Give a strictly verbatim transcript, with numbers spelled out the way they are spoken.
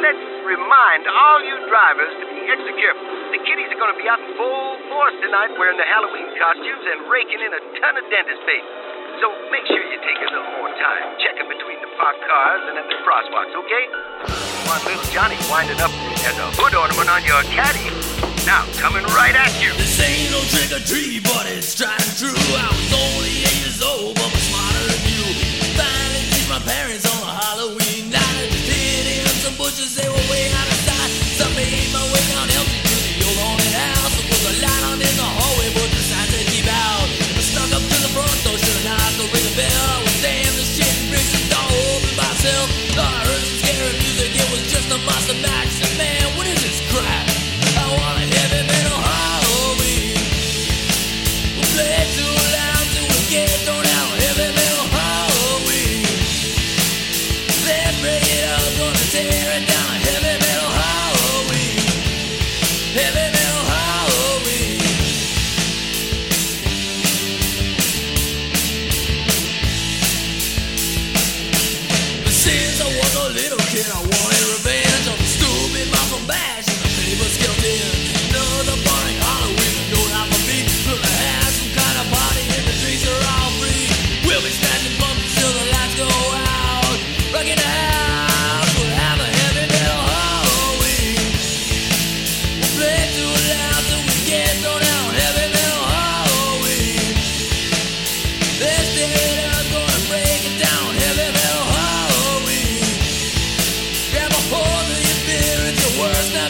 let's remind all you drivers to be extra careful. The kiddies are going to be out in full force tonight wearing the Halloween costumes and raking in a ton of dentist paper. So make sure you take a little more time checking between the parked cars and at the crosswalks, okay? You want little Johnny winding up as a hood ornament on your caddy. Now, coming right at you. This ain't no trick or treat, but it's tried and true. I was only eight years old, but I'm smarter than you. Finally teach my parents on a Halloween night. Just hid in some bushes, they were way out of sight. So I made my way down empty to the old haunted house. There was a light on in the hallway, but decided to keep out. I snuck up to the front door, should have knocked or ring a bell. I was damn the shit and bricks the door open myself. Thought I heard some scary music, it was just a monster match. I said, man, what is this crap? I want a heavy metal Halloween. We'll play it too loud till we get thrown out. Heavy metal Halloween. Let's break it up, gonna tear it down. Heavy metal Halloween. Heavy metal Halloween. But since I was a little kid, I wanted revenge on the stupid mom from Bash and the paper skeleton. Another boring Halloween, no not for me. Gonna have some kind of party and the drinks are all free. We'll be smashing pumpkins till the lights go out. Rocking the house, we'll have a heavy metal Halloween. We'll play it too loud till we get thrown out. Heavy metal Halloween. Let's tear it up, gonna break it down. Heavy metal Halloween. Grab a hold of your beer, it's your worst night.